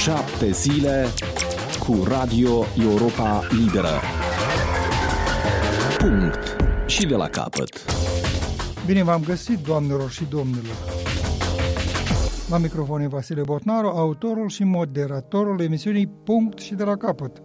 7 zile cu Radio Europa Liberă. Punct. Și de la capăt. Bine v-am găsit, doamnelor și domnilor. La microfon e Vasile Botnaru, autorul și moderatorul emisiunii Punct și de la capăt.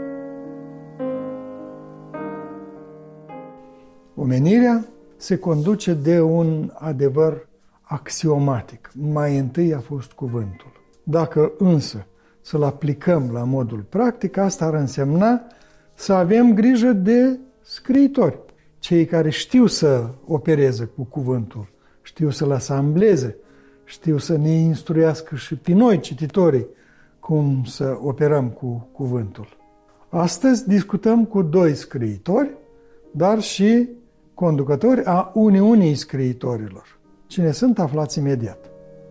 Omenirea se conduce de un adevăr axiomatic. Mai întâi a fost cuvântul. Dacă însă să-l aplicăm la modul practic, asta ar însemna să avem grijă de scriitori. Cei care știu să opereze cu cuvântul, știu să-l asambleze, știu să ne instruiască și pe noi, cititorii, cum să operăm cu cuvântul. Astăzi discutăm cu 2 scriitori, dar și conducători a Uniunii Scriitorilor. Cine sunt, aflați imediat.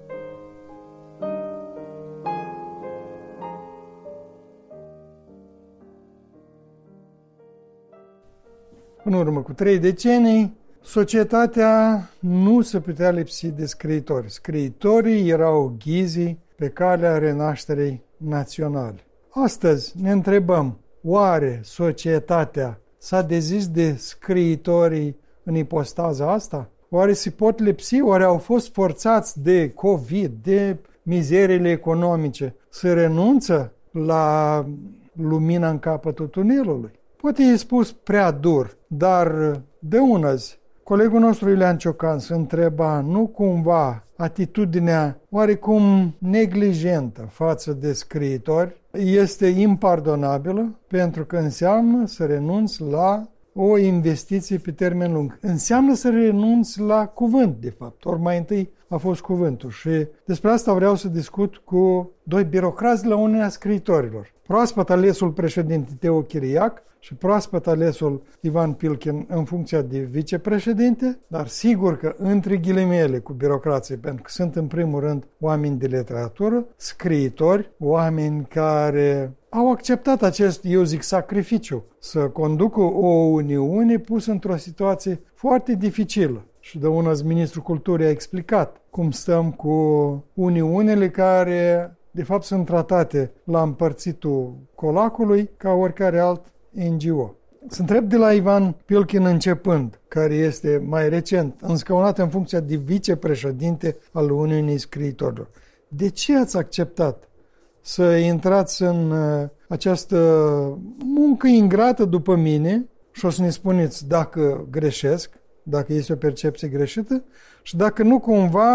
În urmă cu 3 decenii, societatea nu se putea lipsi de scriitori. Scriitorii erau ghizii pe calea renașterii naționale. Astăzi ne întrebăm, oare societatea s-a dezis de scriitorii în ipostaza asta? Oare se pot lipsi? Oare au fost forțați de COVID, de mizeriile economice, să renunță la lumina în capătul tunelului? Poate e spus prea dur, dar de unăzi, colegul nostru Iulian Ciocan se întreba, nu cumva atitudinea oarecum neglijentă față de scriitori este impardonabilă, pentru că înseamnă să renunți la o investiție pe termen lung. Înseamnă să renunți la cuvânt, de fapt. Ori mai întâi a fost cuvântul. Și despre asta vreau să discut cu 2 birocrați de la Uniunea Scriitorilor. Proaspăt alesul președinte Teo Chiriac și proaspăt alesul Ivan Pilkin în funcția de vicepreședinte, dar sigur că între ghilimele cu birocrații, pentru că sunt în primul rând oameni de literatură, scriitori, oameni care au acceptat acest, eu zic, sacrificiu, să conducă o Uniune pusă într-o situație foarte dificilă. Și de unăzi ministrul culturii a explicat cum stăm cu uniunile care, de fapt, sunt tratate la împărțitul colacului ca oricare alt NGO. Să întreb de la Ivan Pilkin începând, care este mai recent înscăunat în funcția de vicepreședinte al Uniunii Scriitorilor. De ce ați acceptat să intrați în această muncă ingrată după mine și o să ne spuneți dacă greșesc, dacă este o percepție greșită și dacă nu cumva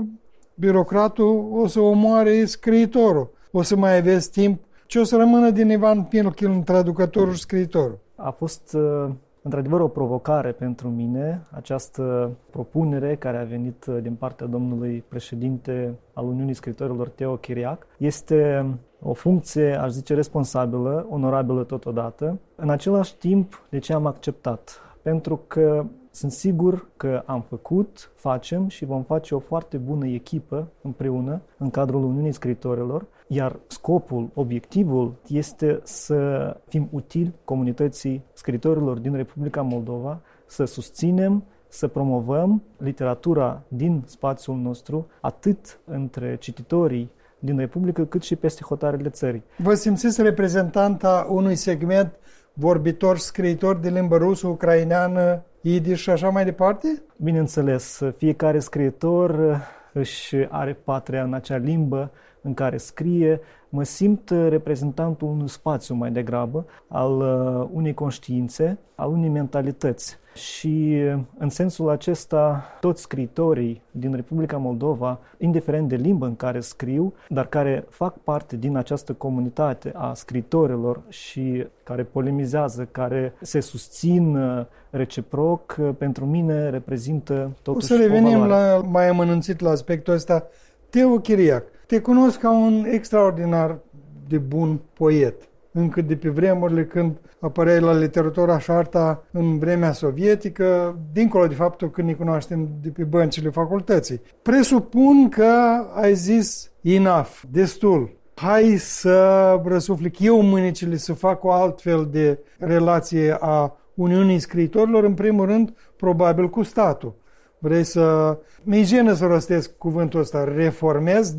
birocratul o să omoare scriitorul. O să mai aveți timp. Ce o să rămână din Ivan Pilkin, traducătorul și scriitorul? A fost într-adevăr o provocare pentru mine această propunere care a venit din partea domnului președinte al Uniunii Scriitorilor Teo Chiriac. Este o funcție, aș zice, responsabilă, onorabilă totodată. În același timp, de ce am acceptat? Pentru că sunt sigur că am făcut, facem și vom face o foarte bună echipă împreună în cadrul Uniunii Scriitorilor, iar scopul, obiectivul este să fim utili comunității scriitorilor din Republica Moldova, să susținem, să promovăm literatura din spațiul nostru, atât între cititorii din Republică, cât și peste hotarele țării. Vă simțiți reprezentanta unui segment vorbitor, scriitor de limbă rusă, ucraineană, idiș și așa mai departe? Bineînțeles, fiecare scriitor își are patria în acea limbă în care scrie. Mă simt reprezentantul unui spațiu mai degrabă, al unei conștiințe, al unei mentalități. Și în sensul acesta, toți scriitorii din Republica Moldova, indiferent de limbă în care scriu, dar care fac parte din această comunitate a scriitorilor și care polemizează, care se susțin reciproc, pentru mine reprezintă totuși o valoare. O să revenim mai amănunțit la aspectul ăsta. Teo Chiriac, te cunosc ca un extraordinar de bun poet. Încă de pe vremurile când apăreai la literatura și arta în vremea sovietică, dincolo de faptul că ne cunoaștem de pe băncile facultății. Presupun că ai zis enough, destul. Hai să răsuflic eu mânecile să fac o altfel de relație a Uniunii Scriitorilor, în primul rând, probabil cu statul. Vrei să... Mi-e jenă să rostesc cuvântul ăsta, reformez, dar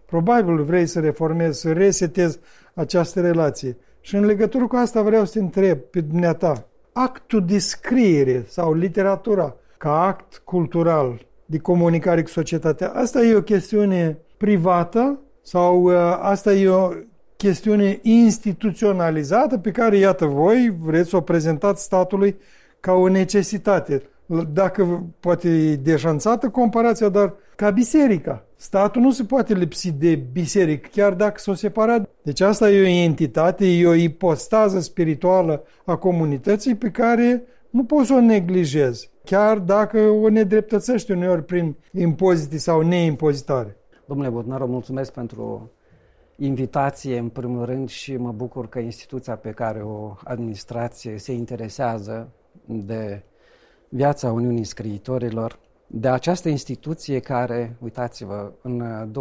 Probabil vrei să reformezi, să resetezi această relație. Și în legătură cu asta vreau să te întreb pe dumneata. Actul de scriere sau literatura ca act cultural de comunicare cu societatea, asta e o chestiune privată sau asta e o chestiune instituționalizată pe care, iată, voi vreți să o prezentați statului ca o necesitate. Dacă poate e deșanțată comparația, dar ca biserica. Statul nu se poate lipsi de biserică, chiar dacă s-o separat. Deci asta e o entitate, e o ipostază spirituală a comunității pe care nu poți să o neglijezi, chiar dacă o nedreptățești uneori prin impozite sau neimpozitare. Domnule Botnaru, mulțumesc pentru invitație în primul rând și mă bucur că instituția pe care o administrație se interesează de viața Uniunii Scriitorilor, de această instituție care, uitați-vă, în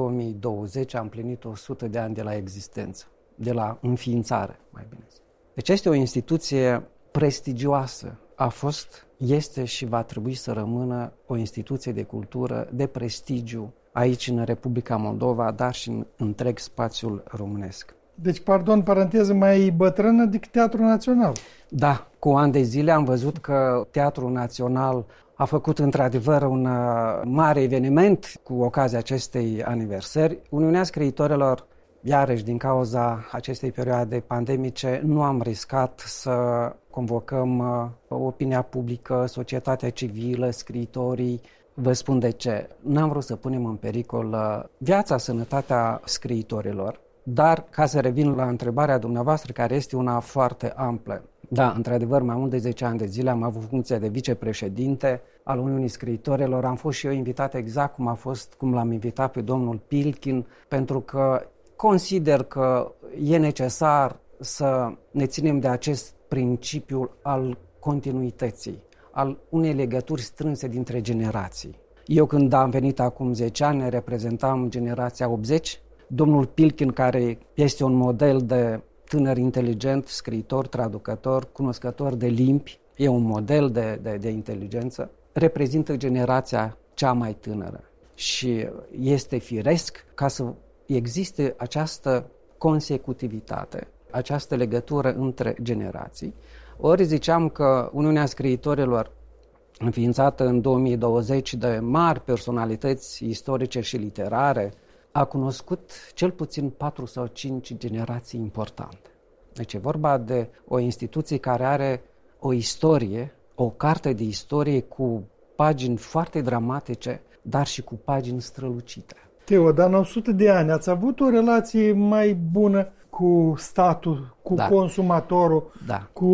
2020 a împlinit 100 de ani de la existență, de la înființare, mai bine. Deci este o instituție prestigioasă, a fost, este și va trebui să rămână o instituție de cultură de prestigiu aici în Republica Moldova, dar și în întreg spațiul românesc. Deci, pardon, paranteză, mai bătrână decât Teatrul Național. Da, cu ani de zile am văzut că Teatrul Național a făcut într-adevăr un mare eveniment cu ocazia acestei aniversări. Uniunea Scriitorilor, iarăși din cauza acestei perioade pandemice, nu am riscat să convocăm opinia publică, societatea civilă, scriitorii. Vă spun de ce. N-am vrut să punem în pericol viața, sănătatea scriitorilor, dar ca să revin la întrebarea dumneavoastră, care este una foarte amplă. Da, într-adevăr, mai mult de 10 ani de zile am avut funcția de vicepreședinte al Uniunii Scriitorilor. Am fost și eu invitat exact cum l-am invitat pe domnul Pilkin, pentru că consider că e necesar să ne ținem de acest principiu al continuității, al unei legături strânse dintre generații. Eu când am venit acum 10 ani, reprezentam generația 80. Domnul Pilkin, care este un model de tânăr inteligent, scriitor, traducător, cunoscător de limbi, e un model de inteligență, reprezintă generația cea mai tânără. Și este firesc ca să existe această consecutivitate, această legătură între generații. Ori ziceam că Uniunea Scriitorilor, înființată în 2020 de mari personalități istorice și literare, a cunoscut cel puțin 4 sau 5 generații importante. Deci e vorba de o instituție care are o istorie, o carte de istorie cu pagini foarte dramatice, dar și cu pagini strălucite. Teo, dar în 100 de ani ați avut o relație mai bună cu statul, cu consumatorul, cu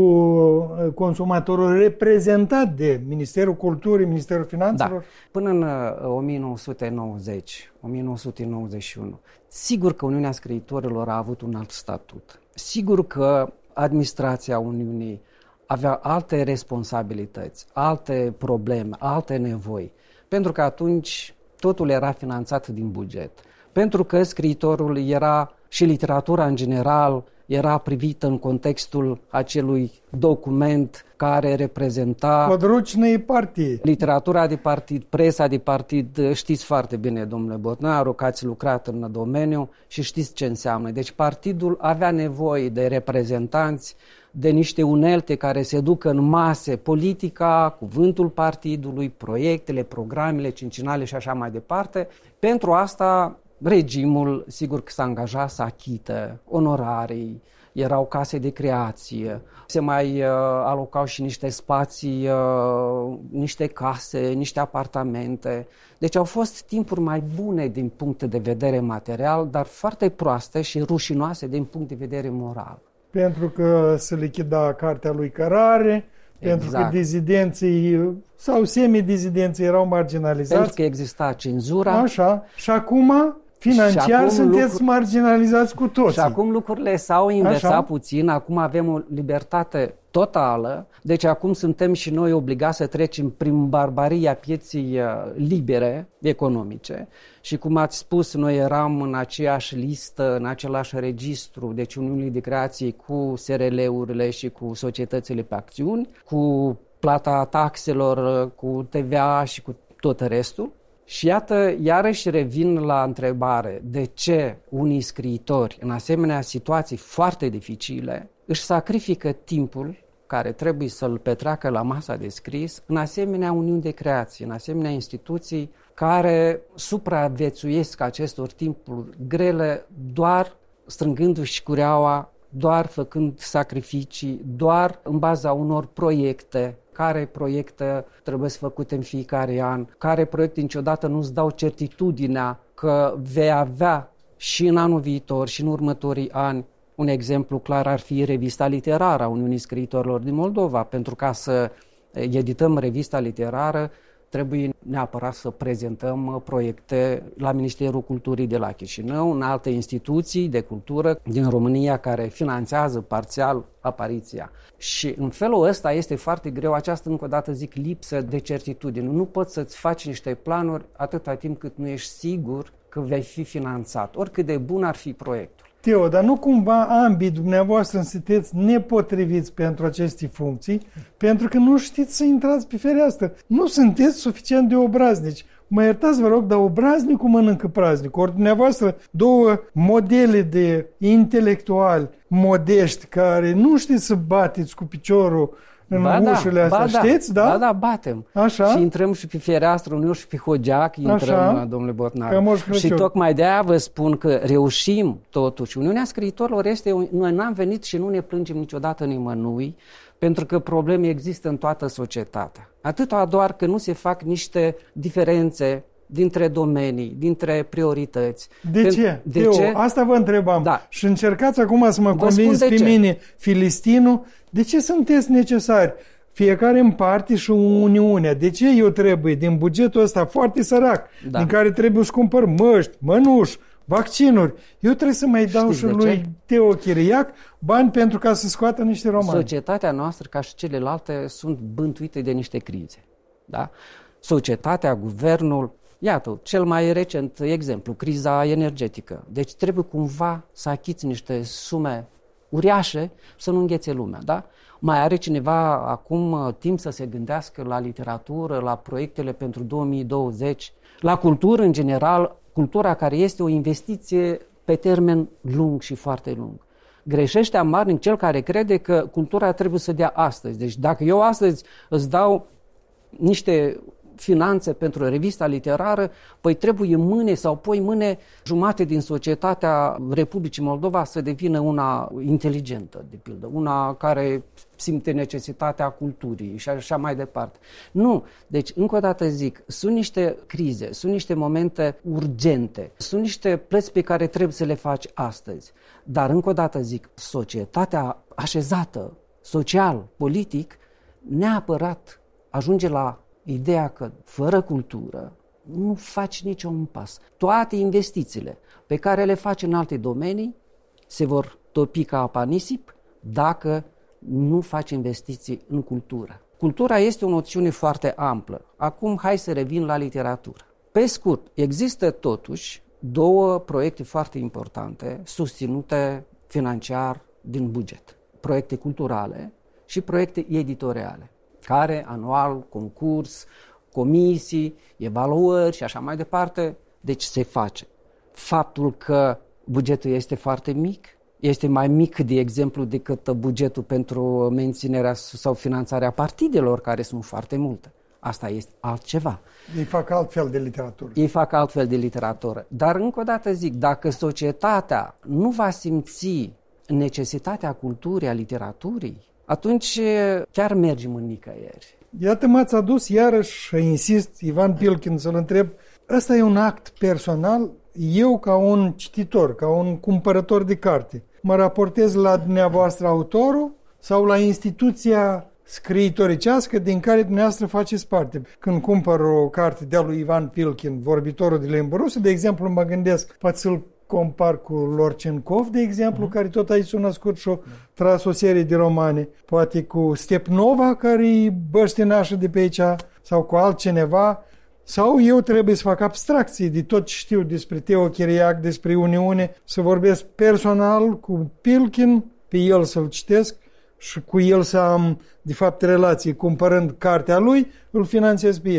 consumatorul reprezentat de Ministerul Culturii, Ministerul Finanțelor? Da. Până în 1990, 1991, sigur că Uniunea Scriitorilor a avut un alt statut. Sigur că administrația Uniunii avea alte responsabilități, alte probleme, alte nevoi, pentru că atunci totul era finanțat din buget. Pentru că scriitorul era și literatura în general era privită în contextul acelui document care reprezenta područnej partii. Literatura de partid, presa de partid, știți foarte bine, domnule Botnaru, că ați lucrat în domeniu și știți ce înseamnă. Deci partidul avea nevoie de reprezentanți, de niște unelte care se ducă în mase, politica, cuvântul partidului, proiectele, programele cincinale și așa mai departe. Pentru asta regimul, sigur că s-a angajat să achită onorarii, erau case de creație, se mai alocau și niște spații, niște case, niște apartamente. Deci au fost timpuri mai bune din punct de vedere material, dar foarte proaste și rușinoase din punct de vedere moral. Pentru că se lichida cartea lui Cărare, pentru că dizidenții sau semidizidenții erau marginalizați. Pentru că exista cenzura. Așa. Și acum financiar sunteți marginalizați cu toții. Și acum lucrurile s-au inversat puțin, acum avem o libertate totală, deci acum suntem și noi obligați să trecem prin barbaria pieței libere economice și cum ați spus, noi eram în aceeași listă, în același registru, deci Uniunii de Creație cu SRL-urile și cu societățile pe acțiuni, cu plata taxelor, cu TVA și cu tot restul. Și iată, iarăși revin la întrebare, de ce unii scriitori, în asemenea situații foarte dificile, își sacrifică timpul care trebuie să-l petreacă la masa de scris, în asemenea uniuni de creație, în asemenea instituții care supraviețuiesc acestor timpuri grele doar strângându-și cureaua, doar făcând sacrificii, doar în baza unor proiecte, care proiecte trebuie să făcute în fiecare an, care proiecte niciodată nu-ți dau certitudinea că vei avea și în anul viitor și în următorii ani. Un exemplu clar ar fi revista literară a Uniunii Scriitorilor din Moldova. Pentru ca să edităm revista literară, trebuie neapărat să prezentăm proiecte la Ministerul Culturii de la Chișinău, în alte instituții de cultură din România care finanțează parțial apariția. Și în felul ăsta este foarte greu această, încă o dată zic, lipsă de certitudine. Nu poți să-ți faci niște planuri atâta timp cât nu ești sigur că vei fi finanțat, oricât de bun ar fi proiectul. Teo, dar nu cumva ambii dumneavoastră sunteți nepotriviți pentru aceste funcții, pentru că nu știți să intrați pe fereastră. Nu sunteți suficient de obraznici. Mă iertați, vă rog, dar obraznicul mănâncă praznicul. Ori dumneavoastră două modele de intelectuali modești care nu știți să bateți cu piciorul în ușile astea, știți, da? Da, batem. Așa? Și intrăm și pe fereastră, uneori și pe hogeac, intrăm, domnule Botnar. Și tocmai de-aia vă spun că reușim totuși. Uniunea Scriitorilor este, noi n-am venit și nu ne plângem niciodată nimănui, pentru că probleme există în toată societatea. Atâta doar că nu se fac niște diferențe dintre domenii, dintre priorități. De ce? Asta vă întrebam. Da. Și încercați acum să mă convinți pe mine, filistinul, de ce sunteți necesari? Fiecare în parte și Uniunea. De ce eu trebuie, din bugetul ăsta foarte sărac, din care trebuie să cumpăr măști, mănuși, vaccinuri, eu trebuie să mai dau și lui Teo Chiriac bani pentru ca să scoată niște romani. Societatea noastră, ca și celelalte, sunt bântuite de niște crize. Da? Societatea, guvernul, iată, cel mai recent exemplu, criza energetică. Deci trebuie cumva să achiți niște sume uriașe să nu înghețe lumea. Da? Mai are cineva acum timp să se gândească la literatură, la proiectele pentru 2020, la cultură în general, cultura care este o investiție pe termen lung și foarte lung. Greșește amarnic cel care crede că cultura trebuie să dea astăzi. Deci dacă eu astăzi îți dau niște finanțe pentru revista literară, păi trebuie mâine sau poi mâine jumate din societatea Republicii Moldova să devină una inteligentă, de pildă, una care simte necesitatea culturii și așa mai departe. Nu. Deci, încă o dată zic, sunt niște crize, sunt niște momente urgente, sunt niște plăți pe care trebuie să le faci astăzi. Dar, încă o dată zic, societatea așezată, social, politic, neapărat ajunge la ideea că fără cultură nu faci niciun pas. Toate investițiile pe care le faci în alte domenii se vor topi ca apa nisip dacă nu faci investiții în cultură. Cultura este o noțiune foarte amplă. Acum hai să revin la literatură. Pe scurt, există totuși două proiecte foarte importante susținute financiar din buget. Proiecte culturale și proiecte editoriale, care anual, concurs, comisii, evaluări și așa mai departe, deci se face. Faptul că bugetul este foarte mic, este mai mic, de exemplu, decât bugetul pentru menținerea sau finanțarea partidelor, care sunt foarte multe. Asta este altceva. Ei fac altfel de literatură. Ei fac altfel de literatură. Dar, încă o dată zic, dacă societatea nu va simți necesitatea culturii, a literaturii, atunci chiar mergem în nicăieri. Iată, m-ați adus iarăși, și insist, Ivan Pilkin, să-l întreb, ăsta e un act personal? Eu, ca un cititor, ca un cumpărător de carte, mă raportez la dumneavoastră autorul sau la instituția scriitoricească din care dumneavoastră faceți parte? Când cumpăr o carte de-a lui Ivan Pilkin, vorbitorul de limbă rusă, de exemplu, mă gândesc, poate să-l compar cu Lorcenkov, de exemplu, care tot aici s-a născut și-a tras o serie de romane, poate cu Stepnova, care e băștinașă de pe aici, sau cu altcineva, sau eu trebuie să fac abstracții de tot ce știu despre Teo Chiriac, despre Uniune, să vorbesc personal cu Pilkin, pe el să-l citesc și cu el să am, de fapt, relații. Cumpărând cartea lui, îl finanțez pe el.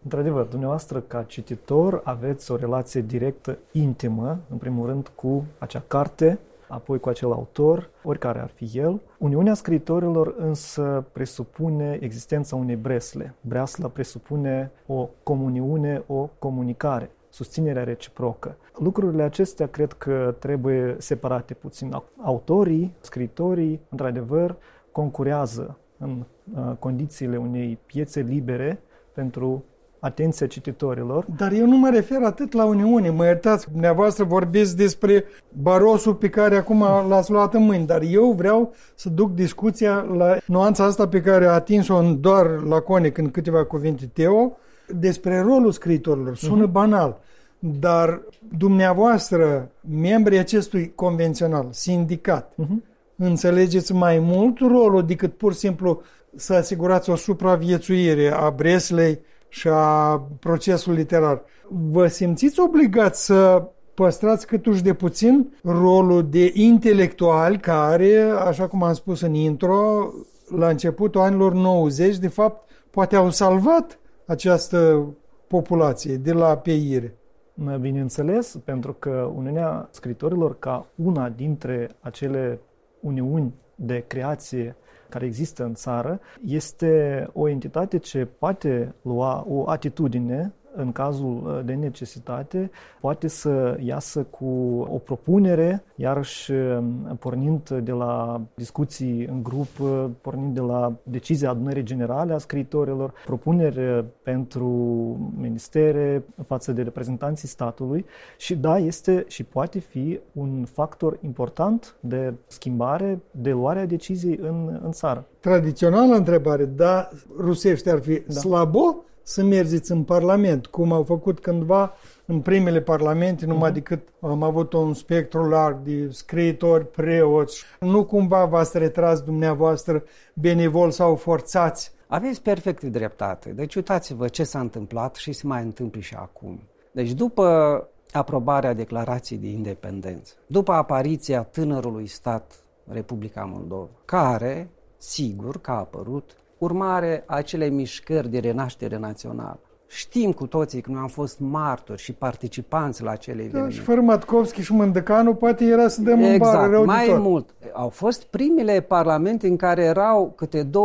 Într-adevăr, dumneavoastră ca cititor aveți o relație directă, intimă, în primul rând cu acea carte, apoi cu acel autor, oricare ar fi el. Uniunea scriitorilor însă presupune existența unei bresle. Breasla presupune o comuniune, o comunicare, susținerea reciprocă. Lucrurile acestea cred că trebuie separate puțin. Autorii, scriitorii, într-adevăr, concurează în condițiile unei piețe libere pentru atenția cititorilor. Dar eu nu mă refer atât la Uniune. Mă iertați, dumneavoastră vorbiți despre barosul pe care acum l-ați luat în mâini, dar eu vreau să duc discuția la nuanța asta pe care a atins-o doar laconic în câteva cuvinte Teo, despre rolul scriitorilor. Sună banal, dar dumneavoastră, membrii acestui convențional, sindicat, înțelegeți mai mult rolul decât pur și simplu să asigurați o supraviețuire a Breslei și a procesului literar. Vă simțiți obligați să păstrați câtuși de puțin rolul de intelectuali care, așa cum am spus în intro, la începutul anilor 90, de fapt, poate au salvat această populație de la peire? Bineînțeles, pentru că Uniunea Scriitorilor, ca una dintre acele uniuni de creație care există în țară, este o entitate ce poate lua o atitudine în cazul de necesitate, poate să iasă cu o propunere, iarăși pornind de la discuții în grup, pornind de la decizia adunării generale a scriitorilor, propuneri pentru ministere față de reprezentanții statului și da, este și poate fi un factor important de schimbare, de luarea deciziei în țară. Tradițională întrebare, da, rusește ar fi slabo să mergeți în Parlament, cum au făcut cândva în primele parlamente, numai decât am avut un spectru larg de scriitori, preoți. Nu cumva v-ați retras dumneavoastră benevol sau forțați? Aveți perfect dreptate. Deci uitați-vă ce s-a întâmplat și se mai întâmplă și acum. Deci după aprobarea Declarației de Independență, după apariția tânărului stat Republica Moldova, care, sigur că a apărut urmare a acelei mișcări de renaștere națională. Știm cu toții că noi am fost martori și participanți la acele evenimente. Și fără Matkovski și Mândăcanu poate era să dăm în bară rău mai de tot. mult. Au fost primele parlamente în care erau câte 20-25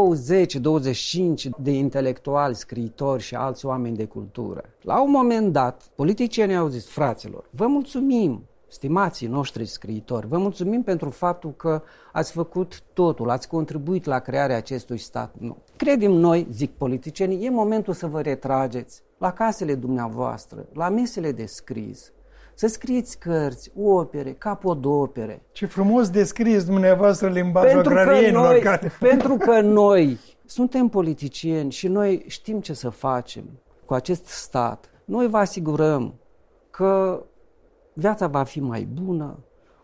de intelectuali, scriitori și alți oameni de cultură. La un moment dat, politicienii au zis, fraților, vă mulțumim, stimații noștri scriitori, vă mulțumim pentru faptul că ați făcut totul, ați contribuit la crearea acestui stat nou. Credem noi, zic politicienii, e momentul să vă retrageți la casele dumneavoastră, la mesele de scris, să scrieți cărți, opere, capodopere. Ce frumos descrieți dumneavoastră limbajul agrarienilor. Pentru că noi suntem politicieni și noi știm ce să facem cu acest stat. Noi vă asigurăm că viața va fi mai bună,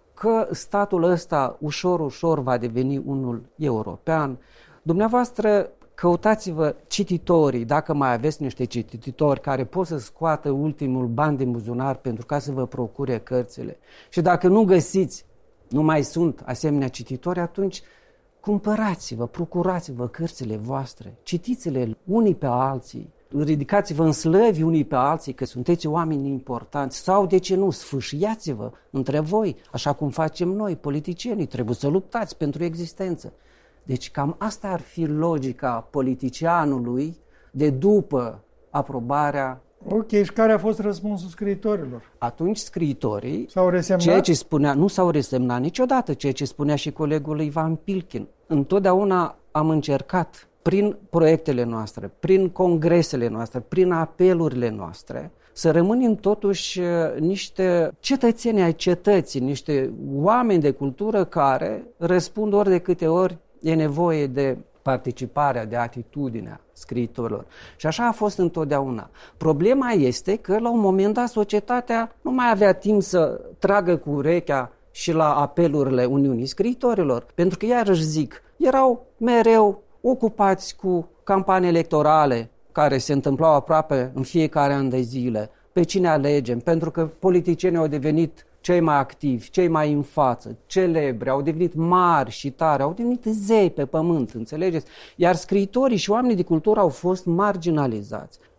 că statul ăsta ușor, ușor va deveni unul european. Dumneavoastră căutați-vă cititorii, dacă mai aveți niște cititori care pot să scoată ultimul ban din buzunar pentru ca să vă procure cărțile. Și dacă nu găsiți, nu mai sunt asemenea cititori, atunci cumpărați-vă, procurați-vă cărțile voastre, citiți-le unii pe alții. Ridicați-vă în slăvi unii pe alții că sunteți oameni importanți sau, de ce nu, sfâșiați-vă între voi, așa cum facem noi, politicienii, trebuie să luptați pentru existență. Deci cam asta ar fi logica politicianului de după aprobarea. Ok, și care a fost răspunsul scriitorilor? Atunci scriitorii, s-au resemnat? Ceea ce spunea, nu s-au resemnat niciodată, ceea ce spunea și colegul Ivan Pilkin. Întotdeauna am încercat prin proiectele noastre, prin congresele noastre, prin apelurile noastre, să rămânem totuși niște cetățeni ai cetății, niște oameni de cultură care răspund ori de câte ori e nevoie de participarea, de atitudinea scriitorilor. Și așa a fost întotdeauna. Problema este că la un moment dat societatea nu mai avea timp să tragă cu urechea și la apelurile Uniunii Scriitorilor, pentru că iarăși zic, erau mereu ocupați cu campanii electorale care se întâmplau aproape în fiecare an de zile. Pe cine alegem? Pentru că politicienii au devenit cei mai activi, cei mai în față, celebri, au devenit mari și tari, au devenit zei pe pământ, înțelegeți? Iar scriitorii și oamenii de cultură au fost marginalizați.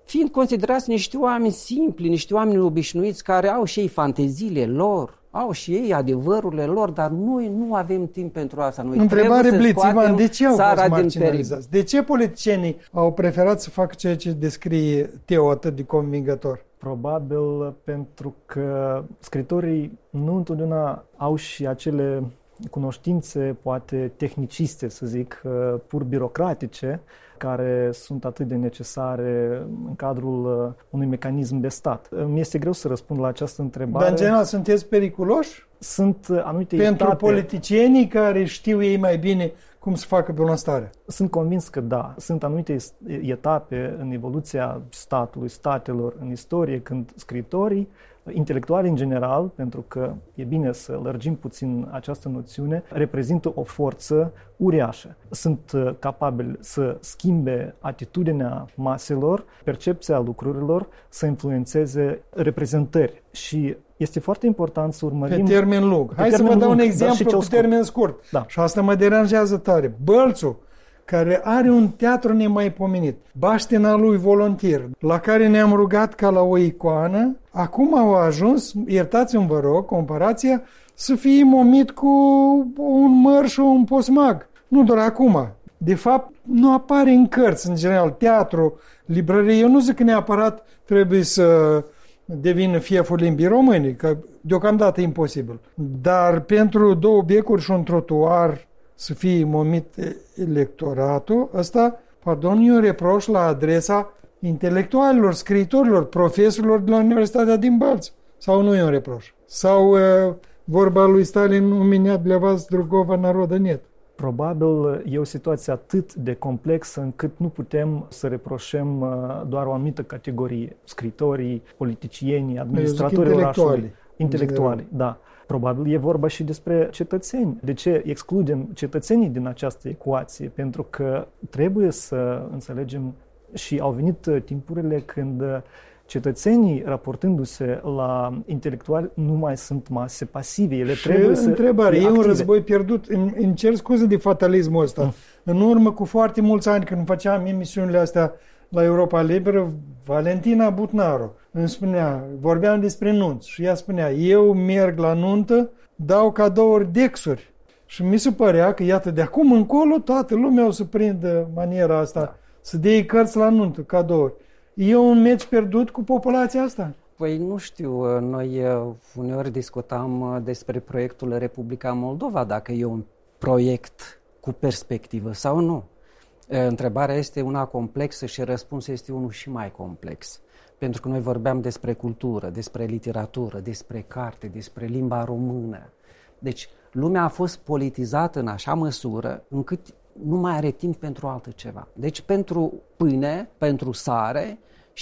fiind considerați niște oameni simpli, niște oameni obișnuiți care au și ei fanteziile lor, au și ei adevărurile lor, dar noi nu avem timp pentru asta. Noi întrebare Blitz, Ivan, de ce au fost din marginalizați? De ce politicienii au preferat să facă ceea ce descrie Teo atât de convingător? Probabil pentru că scritorii nu întotdeauna au și acele cunoștințe, poate tehniciste, să zic, pur birocratice, care sunt atât de necesare în cadrul unui mecanism de stat. Mi-este greu să răspund la această întrebare. Dar, în general, sunteți periculoși? Sunt anumite pentru etape. Politicienii care știu ei mai bine cum să facă bunăstarea? Sunt convins că da. Sunt anumite etape în evoluția statului, statelor, în istorie, când scritorii, intelectuali în general, pentru că e bine să lărgim puțin această noțiune, reprezintă o forță uriașă. Sunt capabili să schimbe atitudinea maselor, percepția lucrurilor, să influențeze reprezentări. Și este foarte important să urmărim... Pe termen lung. Hai să vă dau un exemplu pe termen scurt. Da. Și asta mă deranjează tare. Bălțul, care are un teatru nemaipomenit, baștina lui Volontier, la care ne-am rugat ca la o icoană, acum au ajuns, iertați-mi vă rog, comparația, să fie momit cu un măr și un posmag. Nu doar acum. De fapt, nu apare în cărți, în general, teatru, librărie. Eu nu zic că neapărat trebuie să devină fieful limbii române, că deocamdată e imposibil. Dar pentru 2 becuri și un trotuar să fie momit electoratul, ăsta, pardon, e un reproș la adresa intelectualilor, scriitorilor, profesorilor de la Universitatea din Bălți. Sau nu e un reproș? Sau vorba lui Stalin, un меня для вас другого народа нет. Probabil e o situație atât de complexă încât nu putem să reproșăm doar o anumită categorie. Scritorii, politicienii, administratorii orașului. Intelectuali, da. Probabil e vorba și despre cetățeni. De ce excludem cetățenii din această ecuație? Pentru că trebuie să înțelegem și au venit timpurile când cetățenii, raportându-se la intelectuali, nu mai sunt mase pasive. Ele și trebuie să întrebare, e un război pierdut. Îmi cer scuze de fatalismul ăsta. În urmă cu foarte mulți ani, când făceam emisiunile astea la Europa Liberă, Valentina Butnaru îmi spunea, vorbeam despre nunți și ea spunea, eu merg la nuntă, dau cadouri dexuri. Și mi se părea că, iată, de acum încolo toată lumea o să prindă maniera asta, să dea cărți la nuntă, cadouri. E un meci pierdut cu populația asta? Păi nu știu, noi uneori discutam despre proiectul Republica Moldova, dacă e un proiect cu perspectivă sau nu. Întrebarea este una complexă și răspunsul este unul și mai complex. Pentru că noi vorbeam despre cultură, despre literatură, despre carte, despre limba română. Deci lumea a fost politizată în așa măsură încât nu mai are timp pentru altceva. Deci pentru pâine, pentru sare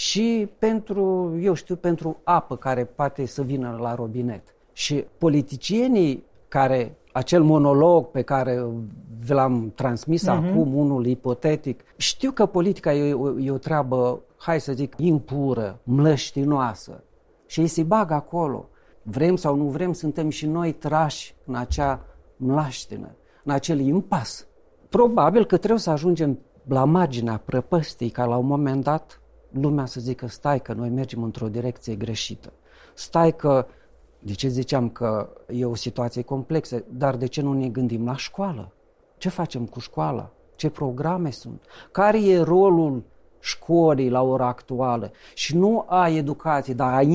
și pentru, eu știu, pentru apă care poate să vină la robinet. Și politicienii care, acel monolog pe care vi l-am transmis acum, unul ipotetic, știu că politica e o treabă, hai să zic, impură, mlăștinoasă și ei se bagă acolo. Vrem sau nu vrem, suntem și noi trași în acea mlaștină, în acel impas. Probabil că trebuie să ajungem la marginea prăpăstii ca la un moment dat lumea să zică stai că noi mergem într-o direcție greșită. Stai că, de ce ziceam că e o situație complexă, dar de ce nu ne gândim la școală? Ce facem cu școala? Ce programe sunt? Care e rolul școlii la ora actuală? Și nu a educației, dar a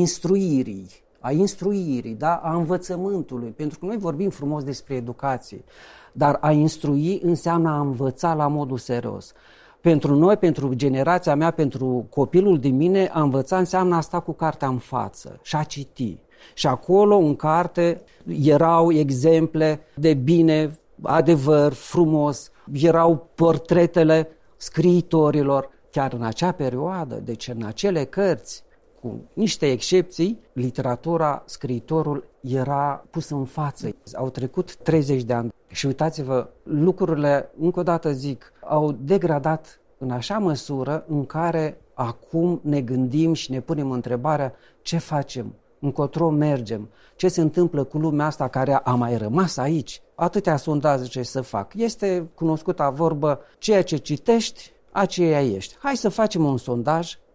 instruirii, da? A învățământului. Pentru că noi vorbim frumos despre educație, dar a instrui înseamnă a învăța la modul serios. Pentru noi, pentru generația mea, pentru copilul din mine, a învăța înseamnă a sta cu cartea în față și a citi. Și acolo, în carte, erau exemple de bine, adevăr, frumos, erau portretele scriitorilor. Chiar în acea perioadă, deci în acele cărți, cu niște excepții, literatura, scriitorul era pus în față. Au trecut 30 de ani și uitați-vă, lucrurile, încă o dată zic, au degradat în așa măsură în care acum ne gândim și ne punem întrebarea ce facem, încotro mergem, ce se întâmplă cu lumea asta care a mai rămas aici. Atâtea sondaje ce să fac. Este cunoscuta vorbă, ceea ce citești, aceea ești. Hai să facem un sondaj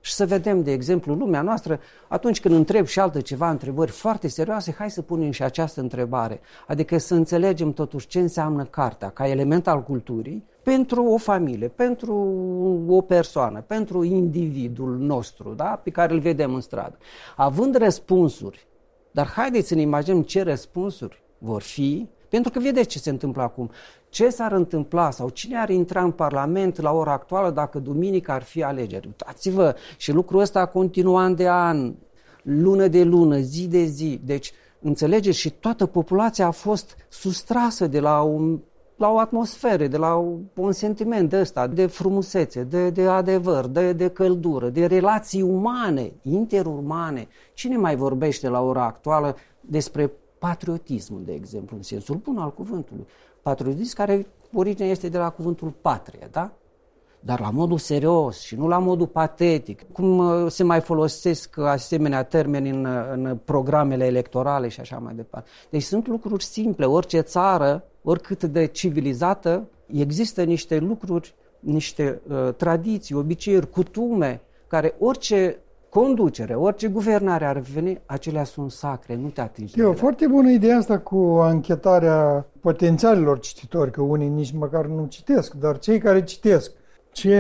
și să vedem, de exemplu, lumea noastră, atunci când întreb și altă ceva întrebări foarte serioase, hai să punem și această întrebare. Adică să înțelegem totuși ce înseamnă cartea ca element al culturii pentru o familie, pentru o persoană, pentru individul nostru, da? Pe care îl vedem în stradă. Având răspunsuri, dar haideți să ne imaginăm ce răspunsuri vor fi, pentru că vedeți ce se întâmplă acum. Ce s-ar întâmpla sau cine ar intra în Parlament la ora actuală dacă duminică ar fi alegeri? Uitați-vă, și lucrul ăsta continua an de an, lună de lună, zi de zi. Deci, înțelegeți, și toată populația a fost sustrasă de la o atmosferă, de la un sentiment de ăsta, de frumusețe, de adevăr, de căldură, de relații umane, interumane. Cine mai vorbește la ora actuală despre patriotismul, de exemplu, în sensul bun al cuvântului? Patriotism care originea este de la cuvântul patrie, da? Dar la modul serios și nu la modul patetic. Cum se mai folosesc asemenea termeni în programele electorale și așa mai departe. Deci sunt lucruri simple. Orice țară, oricât de civilizată, există niște lucruri, niște tradiții, obiceiuri, cutume, care orice conducere, orice guvernare ar veni, acelea sunt sacre, nu te atingi. E o foarte bună idee asta cu anchetarea potențialilor cititori, că unii nici măcar nu citesc, dar cei care citesc, ce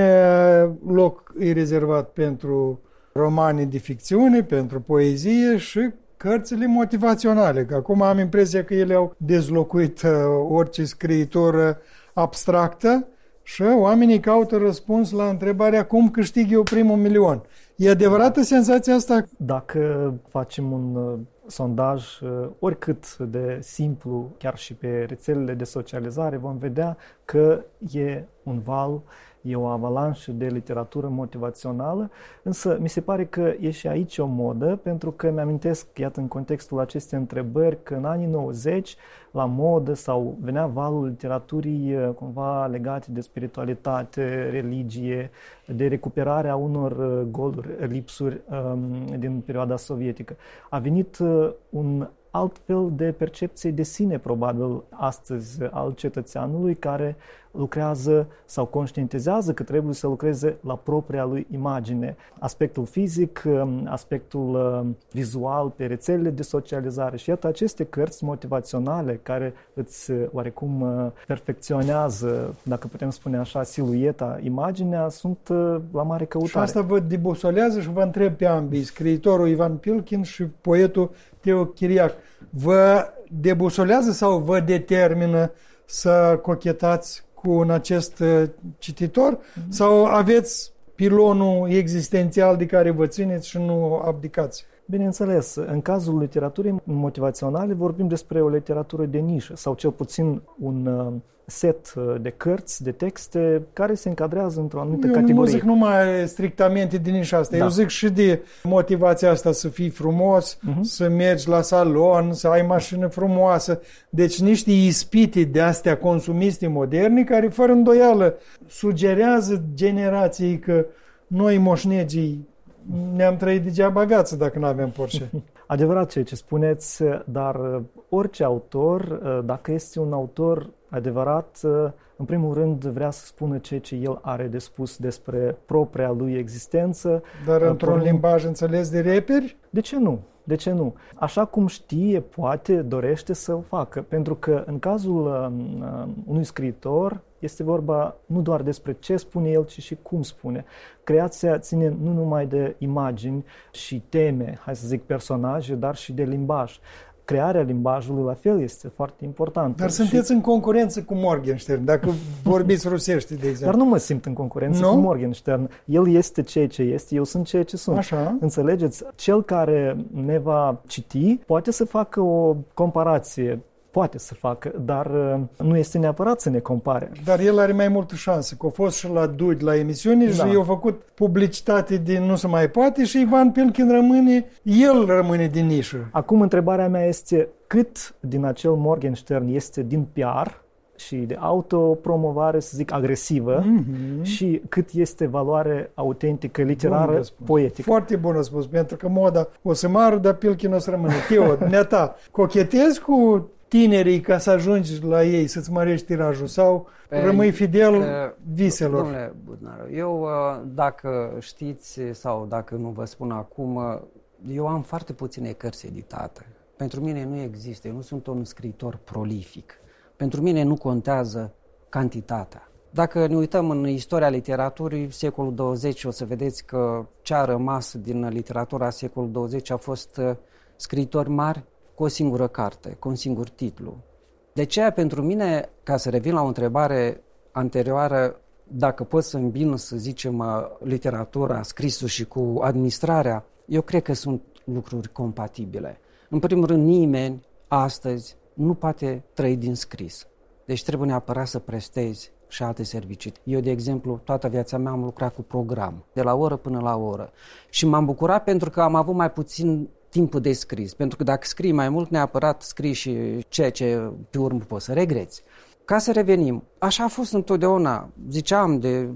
loc e rezervat pentru romane de ficțiune, pentru poezie și cărțile motivaționale, că acum am impresia că ele au dezlocuit orice scriitură abstractă și oamenii caută răspuns la întrebarea cum câștig eu primul milion. E adevărată senzația asta? Dacă facem un sondaj, oricât de simplu, chiar și pe rețelele de socializare, vom vedea că e un val, e o avalanșă de literatură motivațională, însă mi se pare că e și aici o modă, pentru că mi-amintesc, iată, în contextul acestei întrebări, că în anii 90, la modă sau venea valul literaturii cumva legate de spiritualitate, religie, de recuperarea unor goluri, lipsuri din perioada sovietică. A venit un alt fel de percepție de sine, probabil, astăzi al cetățeanului care lucrează sau conștientizează că trebuie să lucreze la propria lui imagine. Aspectul fizic, aspectul vizual pe rețelele de socializare și iată aceste cărți motivaționale care îți oarecum perfecționează, dacă putem spune așa, silueta, imaginea, sunt la mare căutare. Și asta vă debusolează și vă întreb pe ambii, scriitorul Ivan Pilkin și poetul Teo Chiriac. Vă debusolează sau vă determină să cochetați cu un acest cititor? Sau aveți pilonul existențial de care vă țineți și nu abdicați? Bineînțeles, în cazul literaturii motivaționale vorbim despre o literatură de nișă sau cel puțin un set de cărți, de texte care se încadrează într-o anumită categorie. Eu nu zic numai strictamente din nișa asta, eu zic și de motivația asta să fii frumos, să mergi la salon, să ai mașină frumoasă. Deci niște ispite de astea consumiste moderne care fără îndoială sugerează generației că noi moșnegii ne-am trăit degeaba viață dacă nu avem Porsche. Adevărat ceea ce spuneți, dar orice autor, dacă este un autor adevărat, în primul rând vrea să spună ceea ce el are de spus despre propria lui existență. Dar într-un limbaj înțeles de reperi? De ce nu? De ce nu? Așa cum știe, poate, dorește să o facă. Pentru că în cazul unui scriitor este vorba nu doar despre ce spune el, ci și cum spune. Creația ține nu numai de imagini și teme, hai să zic personaje, dar și de limbaj. Crearea limbajului la fel este foarte importantă. Dar sunteți în concurență cu Morgenstern, dacă vorbiți rusește, de exemplu. Dar nu mă simt în concurență cu Morgenstern. El este ceea ce este, eu sunt ceea ce sunt. Așa. Înțelegeți? Cel care ne va citi poate să facă o comparație, poate să facă, dar nu este neapărat să ne compare. Dar el are mai multă șansă, că a fost și la Dudi, la emisiune și i-a făcut publicitate din nu se mai poate și Ivan Pilkin rămâne din nișă. Acum întrebarea mea este cât din acel Morgenstern este din PR și de autopromovare, să zic, agresivă și cât este valoare autentică, literară, poetică. Foarte bun răspuns, pentru că moda o să mară, dar Pilkin o să rămână. Teo, neata, cochetezi cu tinerii ca să ajungi la ei, să-ți mărești tirajul sau rămâi fidel viselor? Domnule Budnaru, eu dacă știți sau dacă nu vă spun acum, eu am foarte puține cărți editate. Pentru mine nu există, eu nu sunt un scriitor prolific. Pentru mine nu contează cantitatea. Dacă ne uităm în istoria literaturii, secolul 20, o să vedeți că ce a rămas din literatura secolului 20 a fost scriitori mari cu o singură carte, cu un singur titlu. De aceea, pentru mine, ca să revin la o întrebare anterioară, dacă pot să îmbin, să zicem, literatura, scrisul și cu administrarea, eu cred că sunt lucruri compatibile. În primul rând, nimeni astăzi nu poate trăi din scris. Deci trebuie neapărat să prestezi și alte servicii. Eu, de exemplu, toată viața mea am lucrat cu program, de la oră până la oră. Și m-am bucurat pentru că am avut mai puțin timpul de scris. Pentru că dacă scrii mai mult, neapărat scrii și ceea ce pe urmă poți să regreți. Ca să revenim, așa a fost întotdeauna, ziceam, de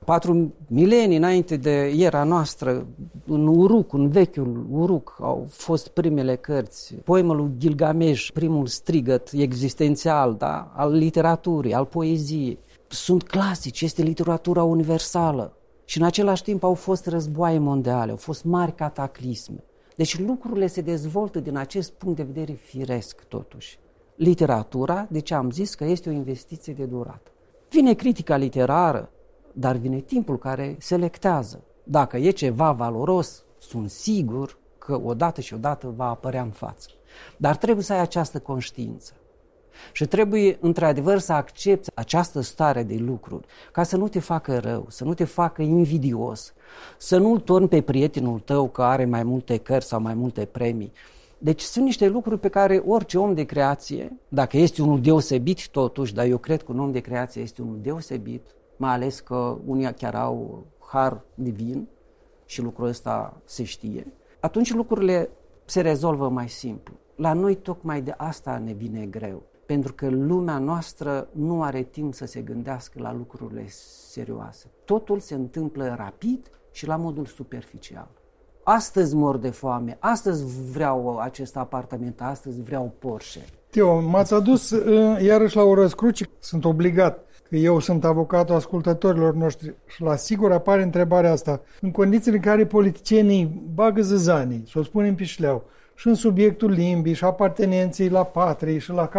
4 milenii înainte de era noastră, în Uruk, în vechiul Uruk, au fost primele cărți. Poemul lui Gilgamesh, primul strigăt existențial, da? Al literaturii, al poeziei. Sunt clasici, este literatura universală. Și în același timp au fost războaie mondiale, au fost mari cataclisme. Deci lucrurile se dezvoltă din acest punct de vedere firesc, totuși. Literatura, de ce am zis că este o investiție de durată. Vine critica literară, dar vine timpul care selectează. Dacă e ceva valoros, sunt sigur că odată și odată va apărea în față. Dar trebuie să ai această conștiință. Și trebuie, într-adevăr, să accepți această stare de lucruri, ca să nu te facă rău, să nu te facă invidios, să nu-l torni pe prietenul tău că are mai multe cărți sau mai multe premii. Deci sunt niște lucruri pe care orice om de creație, dacă este unul deosebit totuși, dar eu cred că un om de creație este unul deosebit, mai ales că unii chiar au har divin și lucrul ăsta se știe, atunci lucrurile se rezolvă mai simplu. La noi tocmai de asta ne vine greu, pentru că lumea noastră nu are timp să se gândească la lucrurile serioase. Totul se întâmplă rapid și la modul superficial. Astăzi mor de foame, astăzi vreau acest apartament, astăzi vreau Porsche. Teo, m-ați adus iarăși la o răscruce, sunt obligat, că eu sunt avocatul ascultătorilor noștri și la sigur apare întrebarea asta. În condițiile în care politicienii bagă zăzanii, să o spunem pe șleau, și în subiectul limbii și apartenenței la patrie și la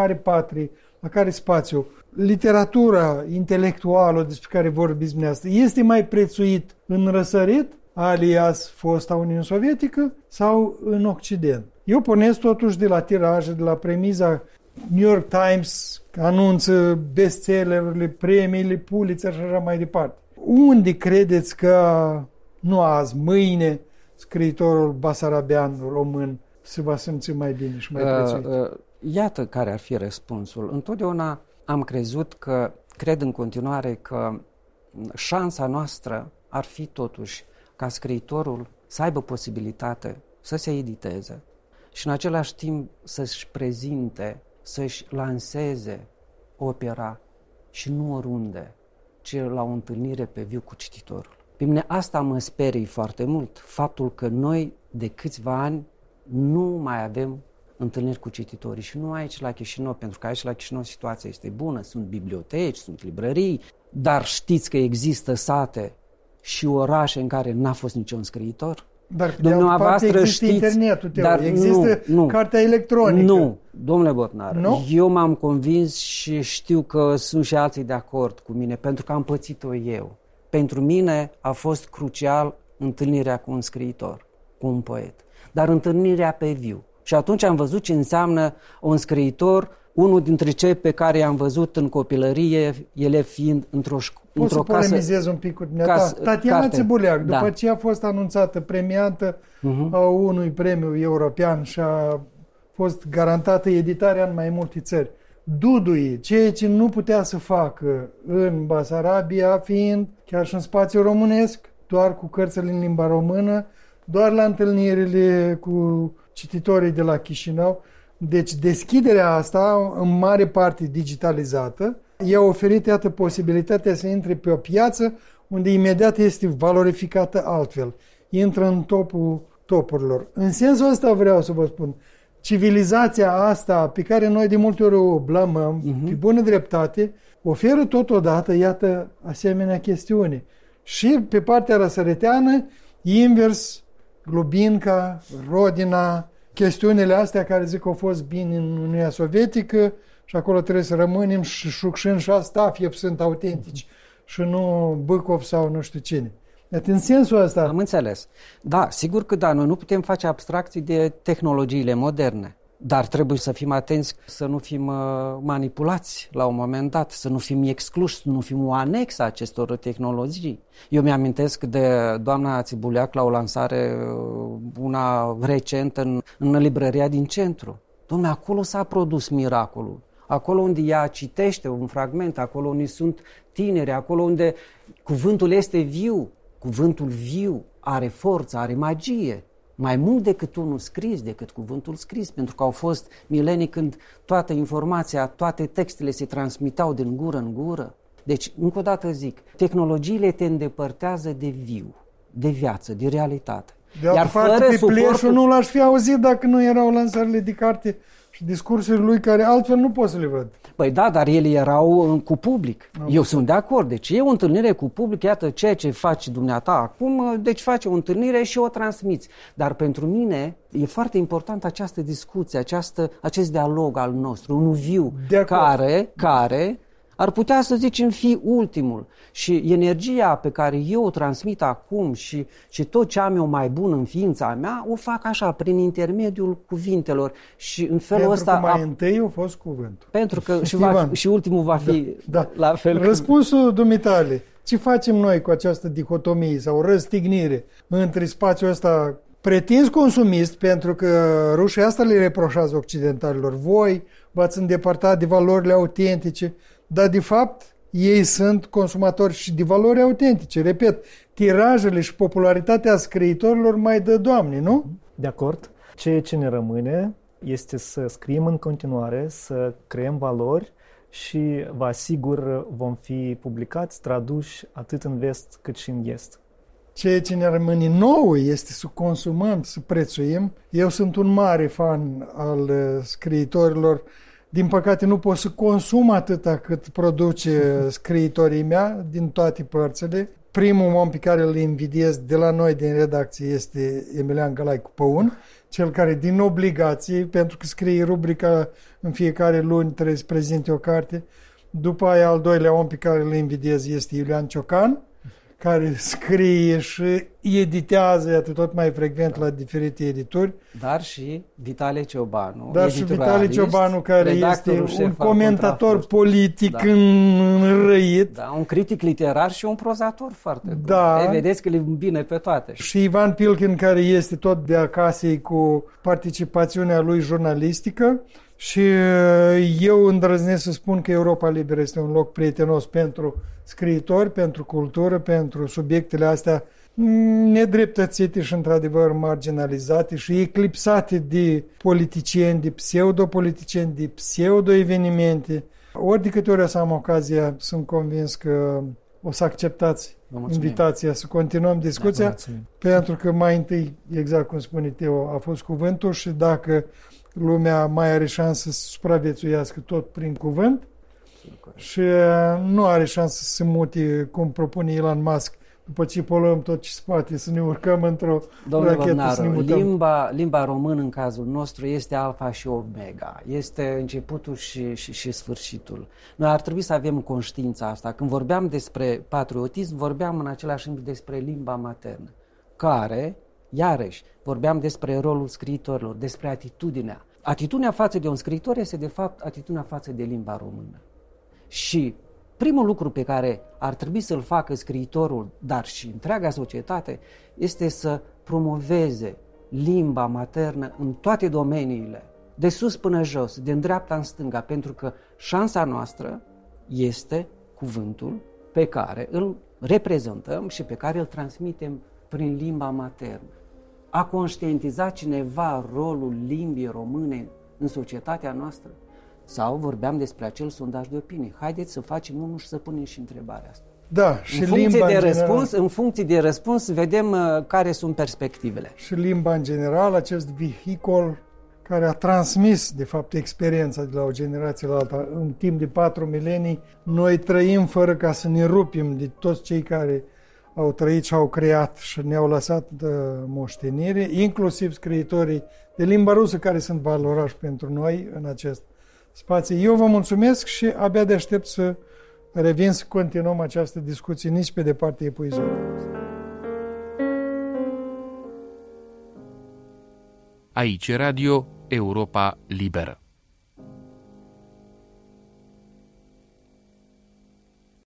care spațiu, literatura intelectuală despre care vorbiți dumneavoastră este mai prețuit în răsărit, alias fosta Uniune Sovietică, sau în Occident? Eu pornesc totuși de la tiraje, de la premiza New York Times anunță bestsellerurile, premiile Pulitzer și așa mai departe. Unde credeți că, nu azi, mâine, scriitorul basarabean român se va simți mai bine și mai prețuit? Iată care ar fi răspunsul. Întotdeauna am crezut că, cred în continuare că șansa noastră ar fi totuși ca scriitorul să aibă posibilitate să se editeze și în același timp să-și prezinte, să-și lanseze opera și nu oriunde, ci la o întâlnire pe viu cu cititorul. Pe mine asta mă sperie foarte mult, faptul că noi de câțiva ani nu mai avem întâlniri cu cititorii și nu aici la Chișinău, pentru că aici la Chișinău situația este bună, sunt biblioteci, sunt librării, dar știți că există sate și orașe în care n-a fost niciun scriitor? Dar de altă parte există internetul, Teo, dar există cartea electronică. Nu, domnule Botnar, eu m-am convins și știu că sunt și alții de acord cu mine, pentru că am pățit-o eu. Pentru mine a fost crucial întâlnirea cu un scriitor, cu un poet, dar întâlnirea pe viu. Și atunci am văzut ce înseamnă un scriitor, unul dintre cei pe care i-am văzut în copilărie, ele fiind într-o casă. Poți să polemizez un pic cu dumneata? Tatiana Țibuleac, după ce a fost anunțată premiantă a unui premiu european și a fost garantată editarea în mai multe țări, duduie ceea ce nu putea să facă în Basarabia, fiind chiar și în spațiul românesc, doar cu cărțile în limba română, doar la întâlnirile cu cititorii de la Chișinău. Deci deschiderea asta, în mare parte digitalizată, i-a oferit, iată, posibilitatea să intre pe o piață unde imediat este valorificată altfel. Intră în topul topurilor. În sensul ăsta vreau să vă spun, civilizația asta pe care noi de multe ori o blamăm, pe bună dreptate, oferă totodată, iată, asemenea chestiuni. Și pe partea răsăriteană, invers, Glubinca, Rodina, chestiunile astea care zic că au fost bine în Uniunea Sovietică și acolo trebuie să rămânem și Șucșin și Astafiev sunt autentici și nu Bâcov sau nu știu cine. În sensul ăsta. Am înțeles. Da, sigur că da, noi nu putem face abstracții de tehnologiile moderne, dar trebuie să fim atenți să nu fim manipulați la un moment dat, să nu fim excluși, să nu fim o anexă a acestor tehnologii. Eu mi-amintesc de doamna Țibuleac la o lansare, una recentă, în librăria din centru. Dom'le, acolo s-a produs miracolul. Acolo unde ea citește un fragment, acolo unde sunt tineri, acolo unde cuvântul este viu. Cuvântul viu are forță, are magie. Mai mult decât unul scris, decât cuvântul scris, pentru că au fost milenii când toată informația, toate textele se transmitau din gură în gură. Deci, încă o dată zic, tehnologiile te îndepărtează de viu, de viață, de realitate. De altă parte, pe Pleșu nu l-aș fi auzit dacă nu erau lansările de carte și discursurile lui, care altfel nu pot să le văd. Păi da, dar ele erau cu public. Eu sunt de acord. Deci e o întâlnire cu public, iată ceea ce faci dumneata acum, deci faci o întâlnire și o transmiți. Dar pentru mine e foarte important această discuție, acest dialog al nostru, unul viu, care ar putea să zicem fi ultimul. Și energia pe care eu o transmit acum și tot ce am eu mai bun în ființa mea, o fac așa, prin intermediul cuvintelor. Și în felul ăsta. Pentru că mai întâi a fost cuvântul. Pentru că și ultimul va fi la fel. Răspunsul dumitale. Ce facem noi cu această dihotomie sau răstignire între spațiul ăsta pretins consumist, pentru că rușii asta le reproșează occidentalilor. Voi v-ați îndepărtat de valorile autentice, dar de fapt ei sunt consumatori și de valori autentice. Repet, tirajele și popularitatea scriitorilor mai dă Doamne, nu? De acord. Ceea ce ne rămâne este să scriem în continuare, să creăm valori și vă asigur vom fi publicați, traduși atât în vest cât și în est. Ceea ce ne rămâne nouă este să consumăm, să prețuim. Eu sunt un mare fan al scriitorilor. Din păcate nu pot să consum atâta cât produce scriitorii mea din toate părțile. Primul om pe care îl invidiez de la noi din redacție este Emilian Galaicu Păun, cel care din obligație, pentru că scrie rubrica în fiecare luni, trebuie să prezinte o carte. După aia al doilea om pe care îl invidiez este Iulian Ciocan, care scrie și editează, iată, tot mai frecvent la diferite edituri. Dar și Vitale Ciobanu. Dar și Vitale Ciobanu, care este un comentator politic înrăit. Da, un critic literar și un prozator foarte bun. Da. Vedeți că le bine pe toate. Și Ivan Pilkin, care este tot de acasă cu participațiunea lui jurnalistică. Și eu îndrăznesc să spun că Europa Liberă este un loc prietenos pentru scriitori, pentru cultură, pentru subiectele astea nedreptățite și într-adevăr marginalizate și eclipsate de politicieni, de pseudopoliticieni, de pseudo-evenimente. Ori de câte ori o să am ocazia, sunt convins că o să acceptați invitația să continuăm discuția, pentru că mai întâi, exact cum spune Teo, a fost cuvântul și dacă lumea mai are șansă să supraviețuiască tot prin cuvânt și nu are șansă să se mute, cum propune Elon Musk, după ce poluăm tot ce spate, să ne urcăm într-o rachetă, să ne mutăm. Limba română în cazul nostru este alfa și omega, este începutul și sfârșitul. Noi ar trebui să avem conștiința asta. Când vorbeam despre patriotism, vorbeam în același timp despre limba maternă, care, iarăși, vorbeam despre rolul scriitorilor, despre atitudinea. Atitudinea față de un scriitor este, de fapt, atitudinea față de limba română. Și primul lucru pe care ar trebui să-l facă scriitorul, dar și întreaga societate, este să promoveze limba maternă în toate domeniile, de sus până jos, de dreapta în stânga, pentru că șansa noastră este cuvântul pe care îl reprezentăm și pe care îl transmitem prin limba maternă. A conștientiza cineva rolul limbii române în societatea noastră? Sau vorbeam despre acel sondaj de opinie. Haideți să facem unul și să punem și întrebarea asta. Da, și în funcție de răspuns vedem care sunt perspectivele. Și limba în general, acest vehicul care a transmis, de fapt, experiența de la o generație la alta. În timp de 4 milenii, noi trăim fără ca să ne rupim de toți cei care au trăit și au creat și ne-au lăsat moștenire, inclusiv scriitorii de limba rusă care sunt valoroși pentru noi în acest spațiu. Eu vă mulțumesc și abia de aștept să revin să continuăm această discuție nici pe departe epuizată. Aici Radio Europa Liberă.